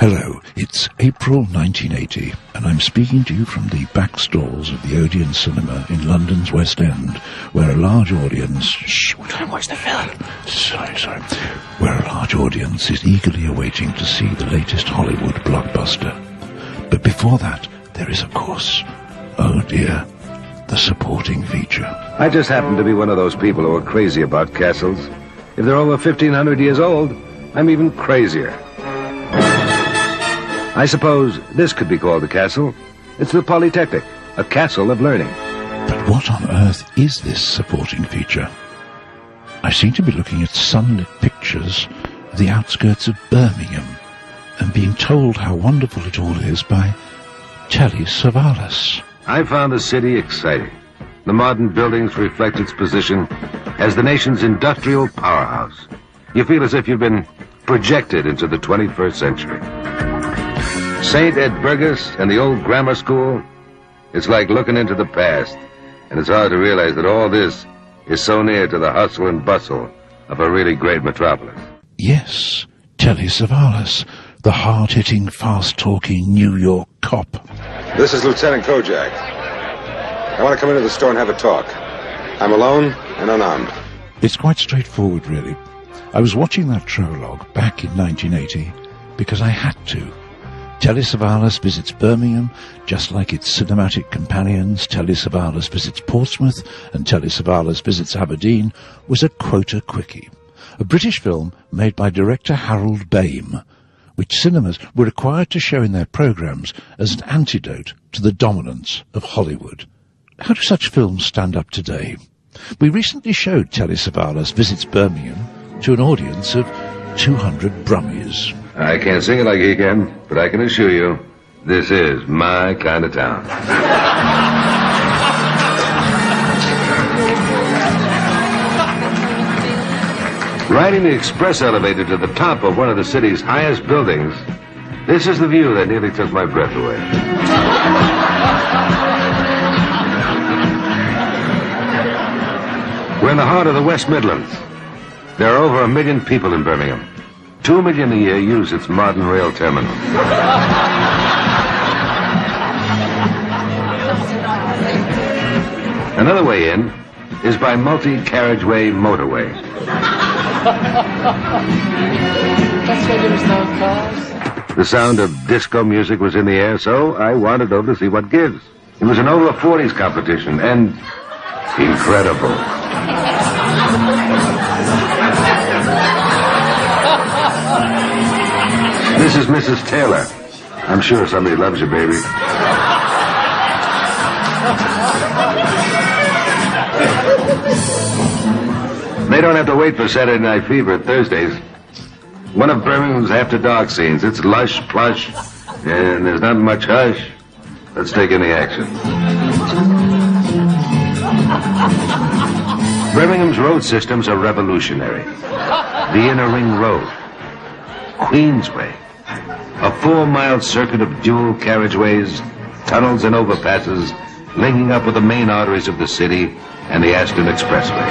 Hello, it's April 1980, and I'm speaking to you from the back stalls of the Odeon Cinema in London's West End, where a large audience... Shh, we're trying to watch the film. Sorry. Where a large audience is eagerly awaiting to see the latest Hollywood blockbuster. But before that, there is, of course, oh dear, the supporting feature. I just happen to be one of those people who are crazy about castles. If they're over 1,500 years old, I'm even crazier. I suppose this could be called a castle. It's the Polytechnic, a castle of learning. But what on earth is this supporting feature? I seem to be looking at sunlit pictures of the outskirts of Birmingham and being told how wonderful it all is by Telly Savalas. I found the city exciting. The modern buildings reflect its position as the nation's industrial powerhouse. You feel as if you've been projected into the 21st century. St. Edburgas and the old grammar school, it's like looking into the past, and it's hard to realize that all this is so near to the hustle and bustle of a really great metropolis. Yes, Telly Savalas, the hard-hitting, fast-talking New York cop. This is Lieutenant Kojak. I want to come into the store and have a talk. I'm alone and unarmed. It's quite straightforward, really. I was watching that Trologue back in 1980 because I had to. Telly Savalas visits Birmingham, just like its cinematic companions. Telly Savalas visits Portsmouth, and Telly Savalas visits Aberdeen was a quota quickie. A British film made by director Harold Bame, which cinemas were required to show in their programmes as an antidote to the dominance of Hollywood. How do such films stand up today? We recently showed Telly Savalas visits Birmingham to an audience of 200 Brummies. I can't sing it like he can, but I can assure you, this is my kind of town. Riding the express elevator to the top of one of the city's highest buildings, this is the view that nearly took my breath away. We're in the heart of the West Midlands. There are over 1 million people in Birmingham. 2 million a year use its modern rail terminal. Another way in is by multi-carriageway motorway. That's where there was no cars. The sound of disco music was in the air, so I wandered over to see what gives. It was an over-40s competition, and incredible. This is Mrs. Taylor. I'm sure somebody loves you, baby. They don't have to wait for Saturday Night Fever Thursdays. One of Birmingham's after-dark scenes. It's lush, plush, and there's not much hush. Let's take in the action. Birmingham's road systems are revolutionary. The Inner Ring Road, Queensway, a 4-mile circuit of dual carriageways, tunnels and overpasses, linking up with the main arteries of the city and the Aston Expressway.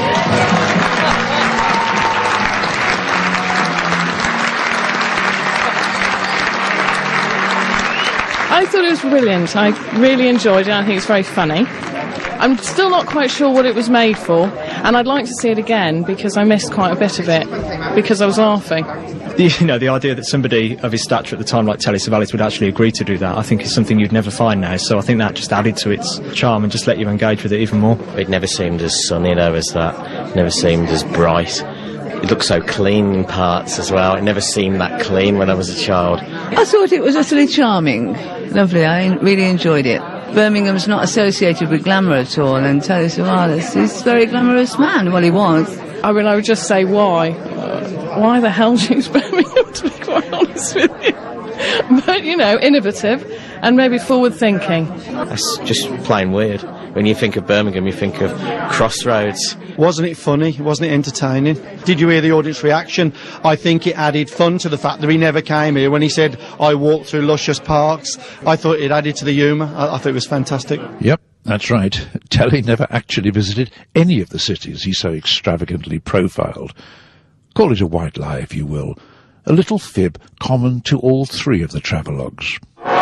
I thought it was brilliant. I really enjoyed it. I think it's very funny. I'm still not quite sure what it was made for, and I'd like to see it again because I missed quite a bit of it because I was laughing. You know, the idea that somebody of his stature at the time like Telly Savalas would actually agree to do that, I think is something you'd never find now, so I think that just added to its charm and just let you engage with it even more. It never seemed as sunny though as that, never seemed as bright. It looked so clean in parts as well. It never seemed that clean when I was a child. I thought it was utterly charming. Lovely, I really enjoyed it. Birmingham's not associated with glamour at all, and Telly Savalas is a very glamorous man. Well, he was. I mean, I would just say why. Why the hell choose Birmingham, to be quite honest with you? But, you know, innovative and maybe forward-thinking. That's just plain weird. When you think of Birmingham, you think of Crossroads. Wasn't it funny? Wasn't it entertaining? Did you hear the audience reaction? I think it added fun to the fact that he never came here. When he said, I walked through luscious parks, I thought it added to the humour. I thought it was fantastic. Yep, that's right. Telly never actually visited any of the cities he so extravagantly profiled. Call it a white lie, if you will, a little fib common to all three of the travelogues.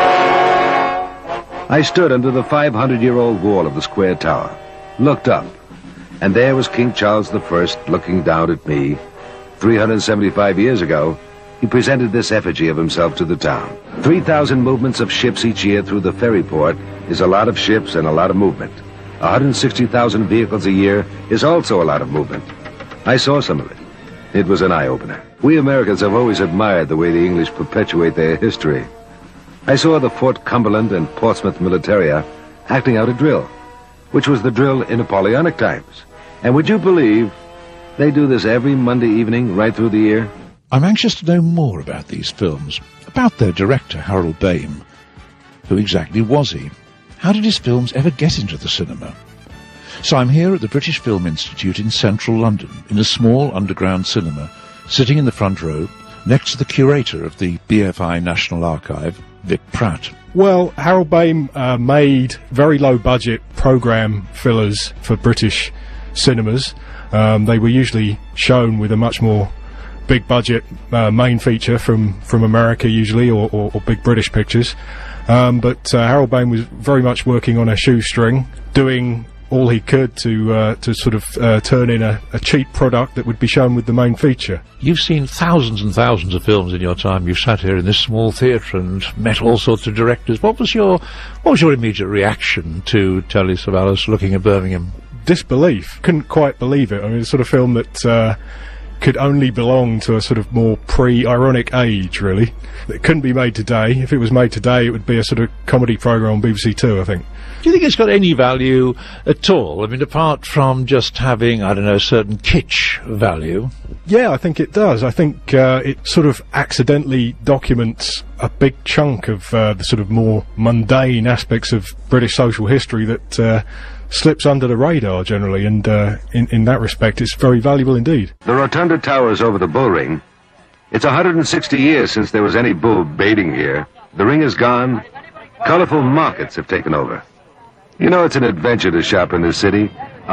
I stood under the 500-year-old wall of the square tower, looked up, and there was King Charles I looking down at me. 375 years ago, he presented this effigy of himself to the town. 3,000 movements of ships each year through the ferry port is a lot of ships and a lot of movement. 160,000 vehicles a year is also a lot of movement. I saw some of it. It was an eye-opener. We Americans have always admired the way the English perpetuate their history. I saw the Fort Cumberland and Portsmouth Militaria acting out a drill, which was the drill in Napoleonic times. And would you believe they do this every Monday evening right through the year? I'm anxious to know more about these films, about their director, Harold Bame. Who exactly was he? How did his films ever get into the cinema? So I'm here at the British Film Institute in central London, in a small underground cinema, sitting in the front row, next to the curator of the BFI National Archive, Vic Pratt. Well, Harold Bame made very low-budget programme fillers for British cinemas. They were usually shown with a much more big-budget main feature from America, usually, or big British pictures. But Harold Bame was very much working on a shoestring, doing all he could to sort of turn in a cheap product that would be shown with the main feature. You've seen thousands and thousands of films in your time. You've sat here in this small theatre and met all sorts of directors. What was your immediate reaction to Telly Savalas looking at Birmingham? Disbelief. Couldn't quite believe it. I mean, it's a sort of film that could only belong to a sort of more pre-ironic age, really. It couldn't be made today. If it was made today, it would be a sort of comedy programme on BBC Two, I think. Do you think it's got any value at all? I mean, apart from just having, I don't know, certain kitsch value? Yeah, I think it does. I think it sort of accidentally documents a big chunk of the sort of more mundane aspects of British social history that slips under the radar generally, and in that respect it's very valuable indeed. The Rotunda towers over the bull ring. It's 160 years since there was any bull baiting here. The ring is gone. Colorful markets have taken over. You know, it's an adventure to shop in the city.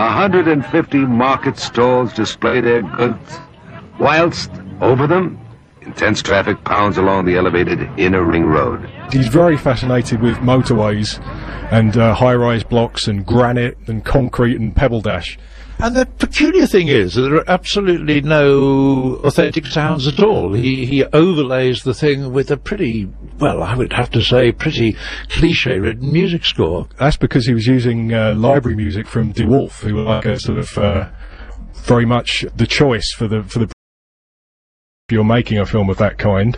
150 market stalls display their goods, whilst over them, intense traffic pounds along the elevated inner ring road. He's very fascinated with motorways and high-rise blocks and granite and concrete and pebble dash. And the peculiar thing is that there are absolutely no authentic sounds at all. He overlays the thing with a pretty, well, I would have to say, pretty cliché-ridden music score. That's because he was using library music from De Wolf, who were like a sort of very much the choice for the if you're making a film of that kind.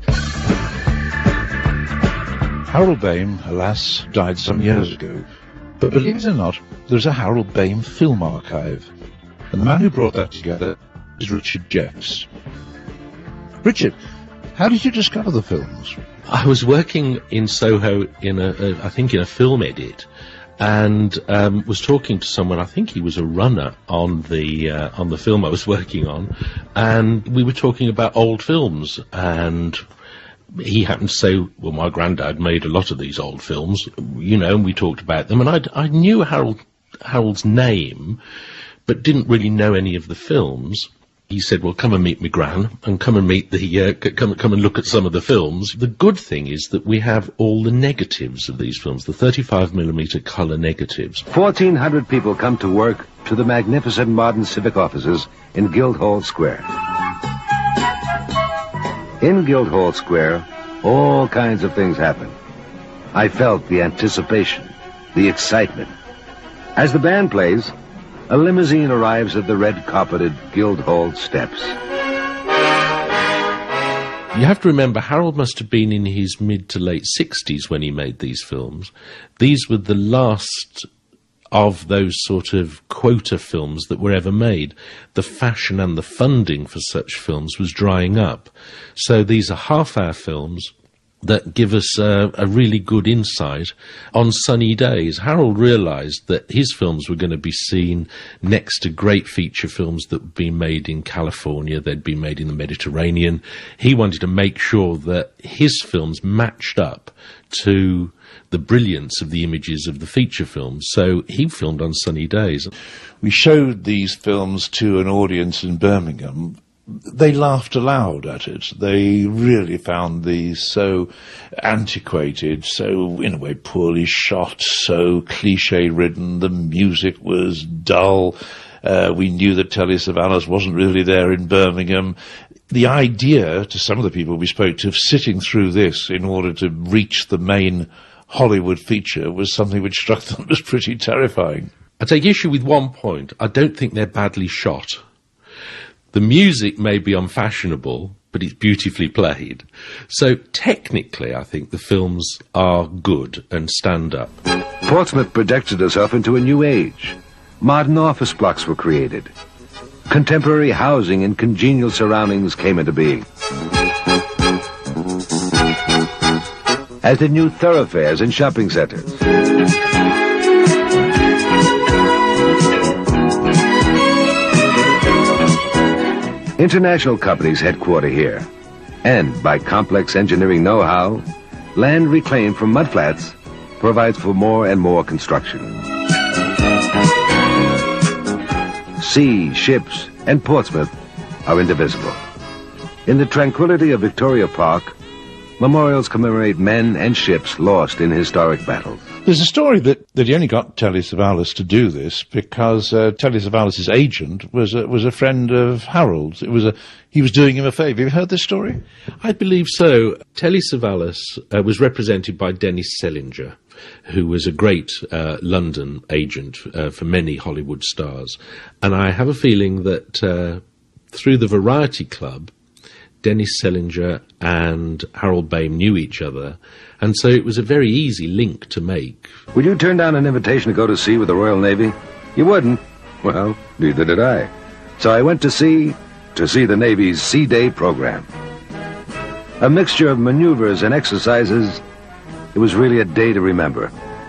Harold Bame, alas, died some years ago. But believe it or not, there's a Harold Bame film archive. And the man who brought that together is Richard Jeffs. Richard, how did you discover the films? I was working in Soho in I think in a film edit, and was talking to someone. I think he was a runner on the film I was working on, and we were talking about old films, and he happened to say, well, my granddad made a lot of these old films, you know, and we talked about them, and I knew Harold's name, but didn't really know any of the films. He said, well, come and meet my gran, and come and meet come and look at some of the films. The good thing is that we have all the negatives of these films, the 35mm colour negatives. 1,400 people come to work to the magnificent modern civic offices in Guildhall Square. In Guildhall Square, all kinds of things happen. I felt the anticipation, the excitement. As the band plays, a limousine arrives at the red-carpeted Guildhall steps. You have to remember, Harold must have been in his mid to late 60s when he made these films. These were the last of those sort of quota films that were ever made. The fashion and the funding for such films was drying up. So these are half-hour films that give us a really good insight on sunny days. Harold realised that his films were going to be seen next to great feature films that had been made in California, they'd been made in the Mediterranean. He wanted to make sure that his films matched up to the brilliance of the images of the feature films, so he filmed on sunny days. We showed these films to an audience in Birmingham. they laughed aloud at it. They really found these so antiquated, so, in a way, poorly shot, so cliché-ridden. The music was dull. We knew that Telly Savalas wasn't really there in Birmingham. The idea, to some of the people we spoke to, of sitting through this in order to reach the main Hollywood feature was something which struck them as pretty terrifying. I take issue with one point. I don't think they're badly shot. The music may be unfashionable, but it's beautifully played. So technically, I think the films are good and stand up. Portsmouth projected herself into a new age. Modern office blocks were created. Contemporary housing in congenial surroundings came into being. As did new thoroughfares and shopping centers. International companies headquarter here, and by complex engineering know-how, land reclaimed from mudflats provides for more and more construction. Sea, ships, and Portsmouth are indivisible. In the tranquility of Victoria Park, memorials commemorate men and ships lost in historic battles. There's a story that he only got Telly Savalas to do this because Telly Savalas' agent was a friend of Harold's. He was doing him a favour. Have you heard this story? I believe so. Telly Savalas was represented by Dennis Selinger, who was a great London agent for many Hollywood stars. And I have a feeling that through the Variety Club, Dennis Selinger and Harold Bame knew each other, and so it was a very easy link to make. Would you turn down an invitation to go to sea with the Royal Navy? You wouldn't. Well, neither did I. So I went to sea to see the Navy's Sea Day program. A mixture of maneuvers and exercises, it was really a day to remember.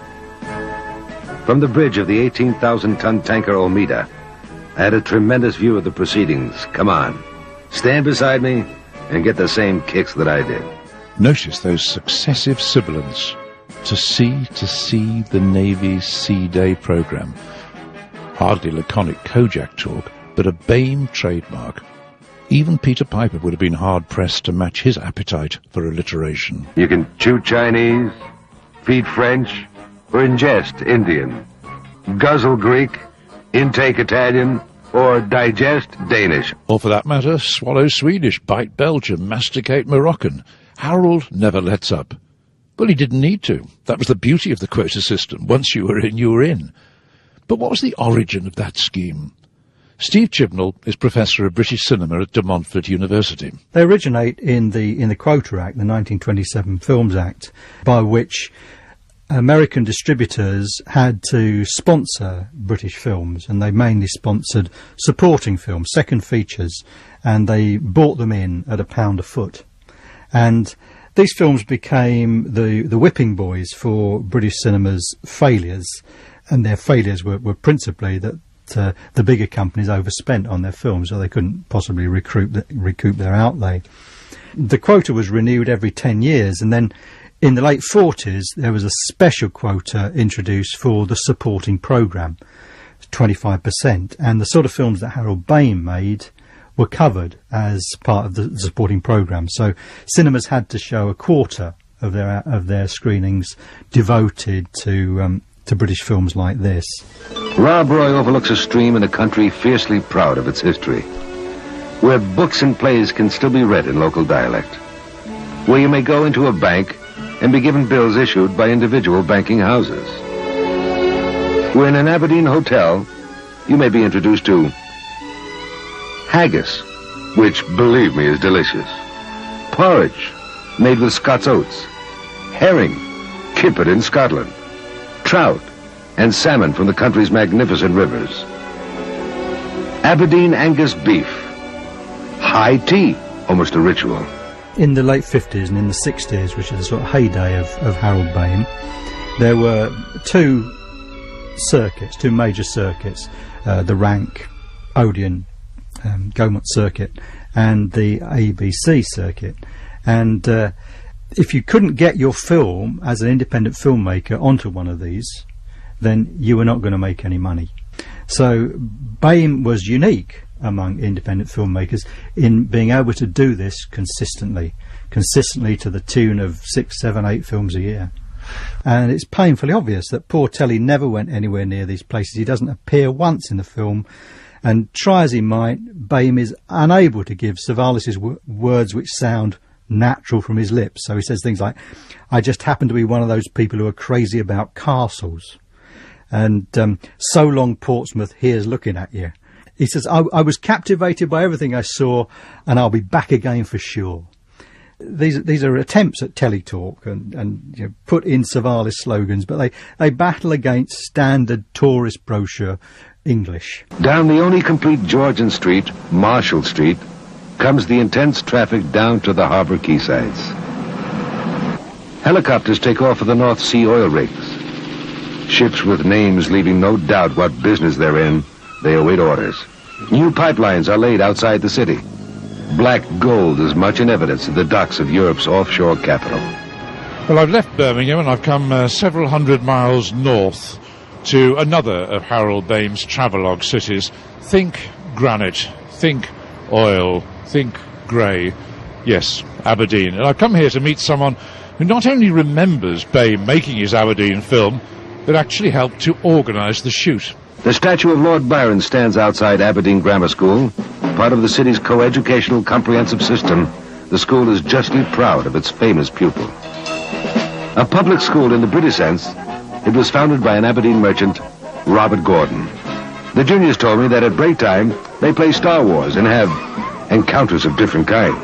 From the bridge of the 18,000-ton tanker Olmeda, I had a tremendous view of the proceedings. Come on, stand beside me and get the same kicks that I did. Notice those successive sibilants. To see the Navy's Sea Day program. Hardly laconic Kojak talk, but a Bame trademark. Even Peter Piper would have been hard-pressed to match his appetite for alliteration. You can chew Chinese, feed French, or ingest Indian, guzzle Greek, intake Italian, or digest Danish. Or for that matter, swallow Swedish, bite Belgium, masticate Moroccan. Harold never lets up. Well, he didn't need to. That was the beauty of the quota system. Once you were in, you were in. But what was the origin of that scheme? Steve Chibnall is Professor of British Cinema at De Montfort University. They originate in the Quota Act, the 1927 Films Act, by which American distributors had to sponsor British films, and they mainly sponsored supporting films, second features, and they bought them in at £1 a foot. And these films became the whipping boys for British cinema's failures, and their failures were principally that the bigger companies overspent on their films, so they couldn't possibly recoup their outlay. The quota was renewed every 10 years, and then in the late 40s, there was a special quota introduced for the supporting programme, 25%, and the sort of films that Harold Bame made were covered as part of the supporting programme. So cinemas had to show a quarter of their screenings devoted to British films like this. Rob Roy overlooks a stream in a country fiercely proud of its history, where books and plays can still be read in local dialect, where you may go into a bank and be given bills issued by individual banking houses. Where in an Aberdeen hotel, you may be introduced to haggis, which, believe me, is delicious, porridge, made with Scots oats, herring, kippet in Scotland, trout, and salmon from the country's magnificent rivers. Aberdeen Angus beef, high tea, almost a ritual. In the late 50s and in the 60s, which is the sort of heyday of Harold Bame, there were two major circuits, the Rank, Odeon, Gaumont circuit, and the ABC circuit. And if you couldn't get your film as an independent filmmaker onto one of these, then you were not going to make any money. So Bame was unique among independent filmmakers in being able to do this consistently to the tune of 6, 7, 8 films a year. And it's painfully obvious that poor Telly never went anywhere near these places. He doesn't appear once in the film, and try as he might, Baim is unable to give Savalas's words which sound natural from his lips. So he says things like, "I just happen to be one of those people who are crazy about castles," and "So long, Portsmouth, here's looking at you." He says, I was captivated by everything I saw, and I'll be back again for sure." These are attempts at teletalk and you know, put in Savalas slogans, but they battle against standard tourist brochure English. Down the only complete Georgian street, Marshall Street, comes the intense traffic down to the harbour quaysides. Helicopters take off for the North Sea oil rigs. Ships with names leaving no doubt what business they're in. They await orders. New pipelines are laid outside the city. Black gold is much in evidence at the docks of Europe's offshore capital. Well, I've left Birmingham and I've come several hundred miles north to another of Harold Baim's travelogue cities. Think granite, think oil, think grey. Yes, Aberdeen. And I've come here to meet someone who not only remembers Baim making his Aberdeen film, but actually helped to organise the shoot. The statue of Lord Byron stands outside Aberdeen Grammar School, part of the city's co-educational comprehensive system. The school is justly proud of its famous pupil. A public school in the British sense, it was founded by an Aberdeen merchant, Robert Gordon. The juniors told me that at break time, they play Star Wars and have encounters of different kinds.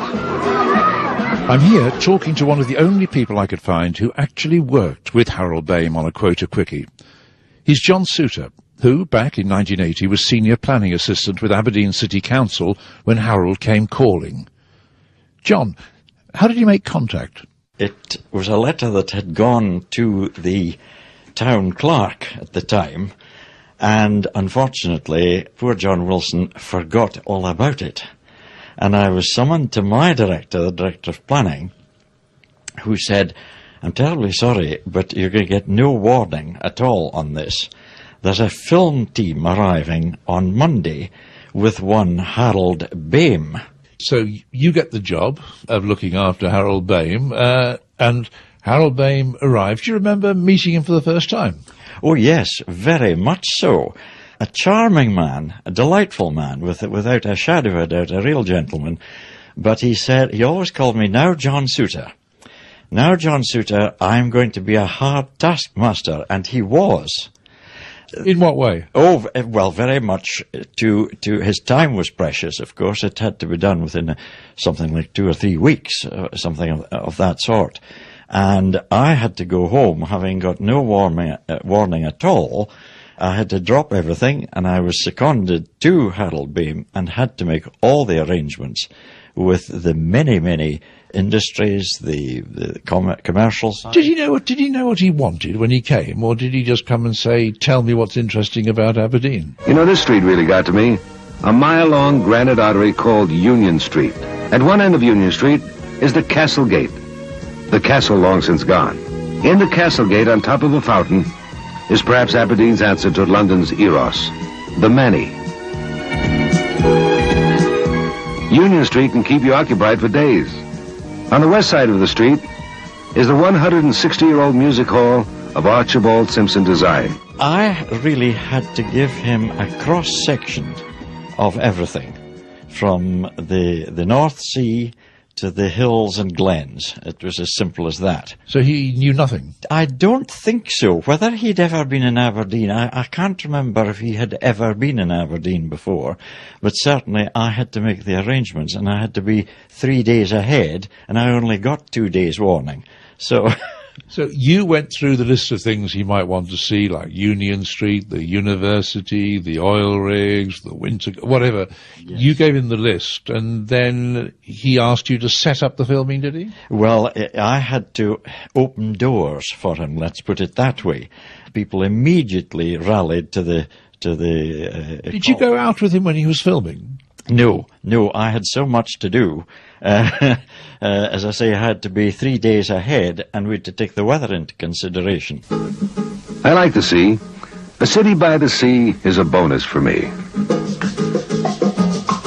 I'm here talking to one of the only people I could find who actually worked with Harold Baim on A Quota Quickie. He's John Souter, who, back in 1980, was senior planning assistant with Aberdeen City Council when Harold came calling. John, how did you make contact? It was a letter that had gone to the town clerk at the time, and unfortunately, poor John Wilson forgot all about it. And I was summoned to my director, the director of planning, who said, "I'm terribly sorry, but you're going to get no warning at all on this. There's a film team arriving on Monday with one Harold Baim." So you get the job of looking after Harold Baim, and Harold Baim arrived. Do you remember meeting him for the first time? Oh, yes, very much so. A charming man, a delightful man, without a shadow of a doubt, a real gentleman. But he said, he always called me, "Now, John Souter. Now, John Souter, I'm going to be a hard taskmaster," and he was. In what way? Oh, well, very much to his time was precious, of course. It had to be done within something like 2 or 3 weeks, something of that sort. And I had to go home, having got no warning at all. I had to drop everything, and I was seconded to Harold Baim and had to make all the arrangements with the many, many industries, the commercials. Did he know what he wanted when he came, or did he just come and say, "Tell me what's interesting about Aberdeen"? You know, this street really got to me. A mile-long granite artery called Union Street. At one end of Union Street is the Castle Gate. The castle long since gone. In the Castle Gate, on top of a fountain, is perhaps Aberdeen's answer to London's Eros, the Manny. Union Street can keep you occupied for days. On the west side of the street is the 160-year-old music hall of Archibald Simpson design. I really had to give him a cross-section of everything, from the North Sea to the hills and glens. It was as simple as that. So he knew nothing? I don't think so. Whether he'd ever been in Aberdeen, I can't remember if he had ever been in Aberdeen before, but certainly I had to make the arrangements, and I had to be 3 days ahead, and I only got 2 days warning. So you went through the list of things he might want to see, like Union Street, the university, the oil rigs, the winter, whatever. Yes. You gave him the list, and then he asked you to set up the filming, did he? Well, I had to open doors for him, let's put it that way. People immediately rallied to the Did you go out with him when he was filming? No, I had so much to do. As I say, I had to be 3 days ahead, and we had to take the weather into consideration. I like the sea. A city by the sea is a bonus for me.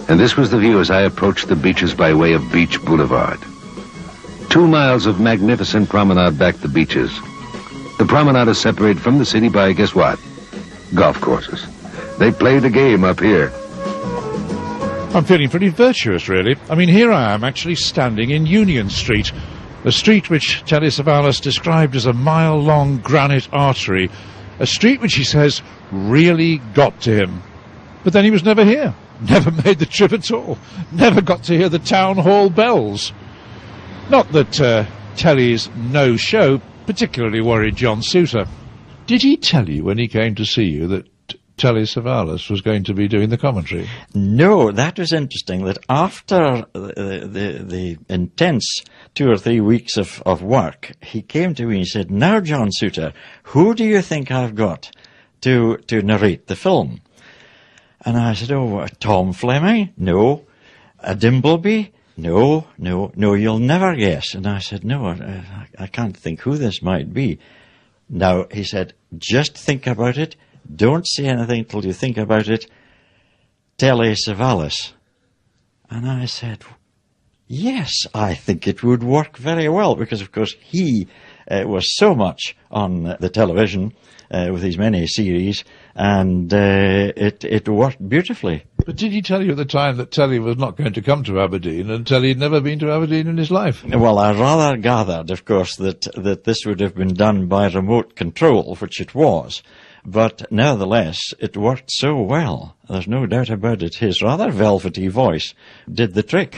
And this was the view as I approached the beaches by way of Beach Boulevard. 2 miles of magnificent promenade back the beaches. The promenade is separated from the city by, guess what? Golf courses. They play the game up here. I'm feeling pretty virtuous, really. I mean, here I am actually standing in Union Street, a street which Telly Savalas described as a mile-long granite artery, a street which he says really got to him. But then he was never here, never made the trip at all, never got to hear the town hall bells. Not that Telly's no-show particularly worried John Suter. Did he tell you when he came to see you that Telly Savalas was going to be doing the commentary? No, that was interesting, that after the intense 2 or 3 weeks of work, he came to me and said, "Now, John Suter, who do you think I've got to narrate the film?" And I said, "Oh, Tom Fleming? No. A Dimbleby? No, you'll never guess." And I said, "No, I can't think who this might be." Now, he said, "Just think about it. Don't say anything till you think about it. Telly Savalas." And I said, "Yes, I think it would work very well," because, of course, he was so much on the television with his many series, and it worked beautifully. But did he tell you at the time that Telly was not going to come to Aberdeen, and Telly had never been to Aberdeen in his life? Well, I rather gathered, of course, that this would have been done by remote control, which it was. But nevertheless, it worked so well. There's no doubt about it. His rather velvety voice did the trick.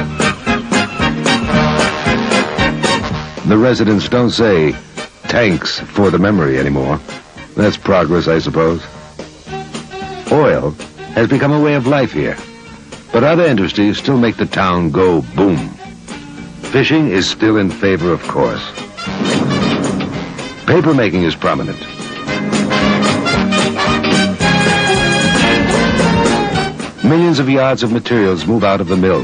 The residents don't say tanks for the memory anymore. That's progress, I suppose. Oil has become a way of life here, but other industries still make the town go boom. Fishing is still in favor, of course. Papermaking is prominent. Millions of yards of materials move out of the mills.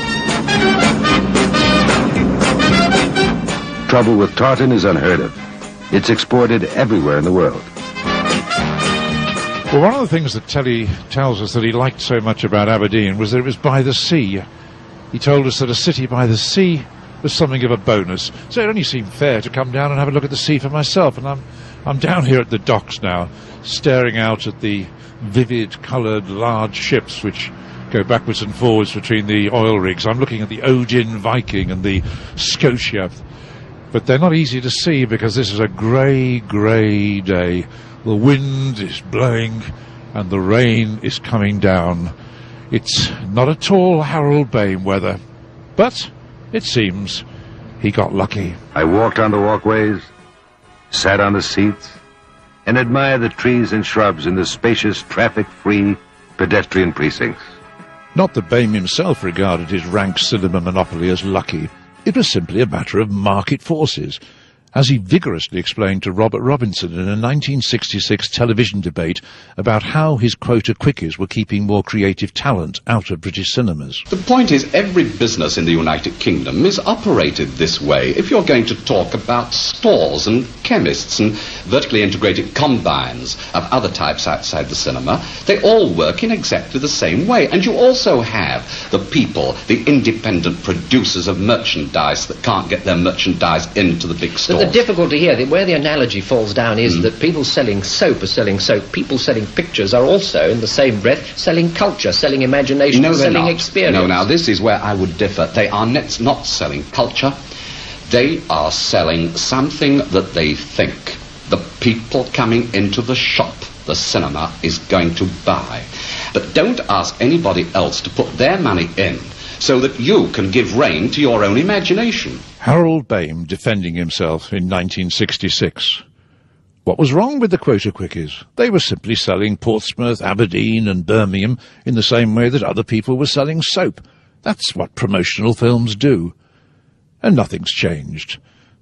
Trouble with tartan is unheard of. It's exported everywhere in the world. Well, one of the things that Telly tells us that he liked so much about Aberdeen was that it was by the sea. He told us that a city by the sea was something of a bonus. So it only seemed fair to come down and have a look at the sea for myself. And I'm down here at the docks now, staring out at the vivid, coloured, large ships which go backwards and forwards between the oil rigs. I'm looking at the Odin Viking and the Scotia. But they're not easy to see because this is a grey, grey day. The wind is blowing and the rain is coming down. It's not at all Harold Bame weather, but it seems he got lucky. I walked on the walkways, sat on the seats, and admired the trees and shrubs in the spacious, traffic-free pedestrian precincts. Not that Bame himself regarded his rank cinema monopoly as lucky. It was simply a matter of market forces, as he vigorously explained to Robert Robinson in a 1966 television debate about how his quota quickies were keeping more creative talent out of British cinemas. The point is, every business in the United Kingdom is operated this way. If you're going to talk about stores and chemists and vertically integrated combines of other types outside the cinema, they all work in exactly the same way. And you also have the people, the independent producers of merchandise that can't get their merchandise into the big stores. The difficulty here, where the analogy falls down, is that people selling soap are selling soap. People selling pictures are also, in the same breath, selling culture, selling imagination, selling experience. No, now, this is where I would differ. They are not selling culture. They are selling something that they think the people coming into the shop, the cinema, is going to buy. But don't ask anybody else to put their money in so that you can give rein to your own imagination. Harold Bame defending himself in 1966. What was wrong with the quota quickies? They were simply selling Portsmouth, Aberdeen and Birmingham in the same way that other people were selling soap. That's what promotional films do. And nothing's changed.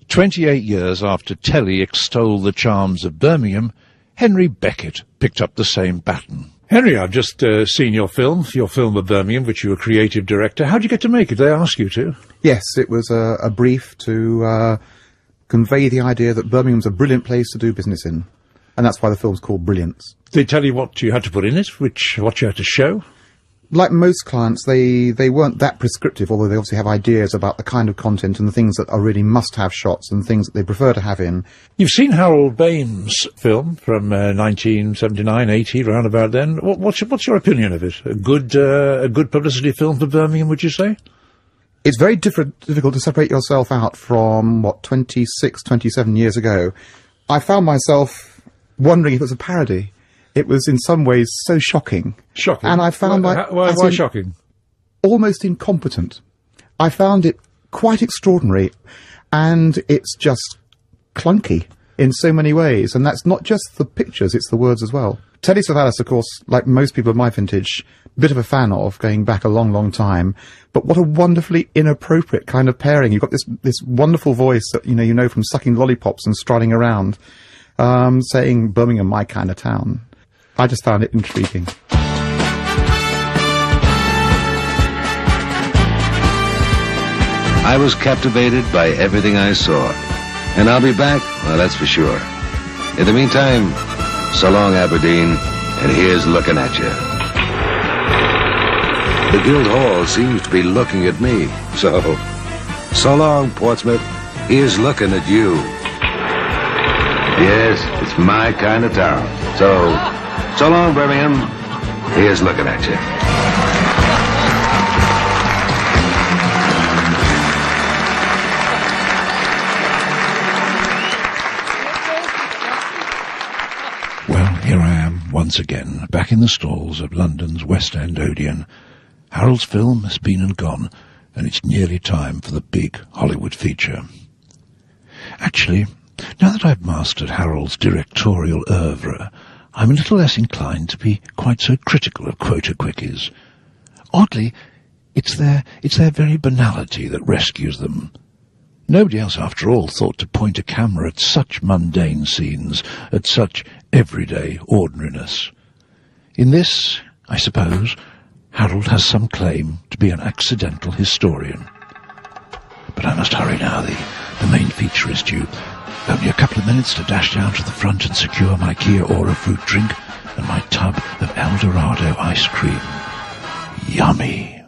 28 years after Telly extolled the charms of Birmingham, Henry Beckett picked up the same baton. Henry, I've just seen your film of Birmingham, which you were creative director. How did you get to make it? Did they ask you to? Yes, it was a brief to convey the idea that Birmingham's a brilliant place to do business in. And that's why the film's called Brilliance. Did they tell you what you had to put in it, what you had to show? like most clients, they weren't that prescriptive, although they obviously have ideas about the kind of content and the things that are really must-have shots and things that they prefer to have in. You've seen Harold Bain's film from 1979, 80, round about then. What's your opinion of it? A good publicity film for Birmingham, would you say? It's very difficult to separate yourself out from, 26, 27 years ago. I found myself wondering if it was a parody. It was in some ways so shocking. Shocking? And I found why shocking? Almost incompetent. I found it quite extraordinary, and it's just clunky in so many ways. And that's not just the pictures, it's the words as well. Telly Savalas, of course, like most people of my vintage, a bit of a fan of, going back a long, long time. But what a wonderfully inappropriate kind of pairing. You've got this wonderful voice that you know from sucking lollipops and striding around, saying Birmingham, my kind of town. I just found it intriguing. I was captivated by everything I saw. And I'll be back, well, that's for sure. In the meantime, so long, Aberdeen, and here's looking at you. The Guildhall seems to be looking at me. So long, Portsmouth, here's looking at you. Yes, it's my kind of town. So long, Birmingham. Here's looking at you. Well, here I am, once again, back in the stalls of London's West End Odeon. Harold's film has been and gone, and it's nearly time for the big Hollywood feature. Actually, now that I've mastered Harold's directorial oeuvre, I'm a little less inclined to be quite so critical of quota quickies. Oddly, it's their very banality that rescues them. Nobody else, after all, thought to point a camera at such mundane scenes, at such everyday ordinariness. In this, I suppose, Harold has some claim to be an accidental historian. But I must hurry now, the main feature is due. Only a couple of minutes to dash down to the front and secure my Kia Ora fruit drink and my tub of El Dorado ice cream. Yummy!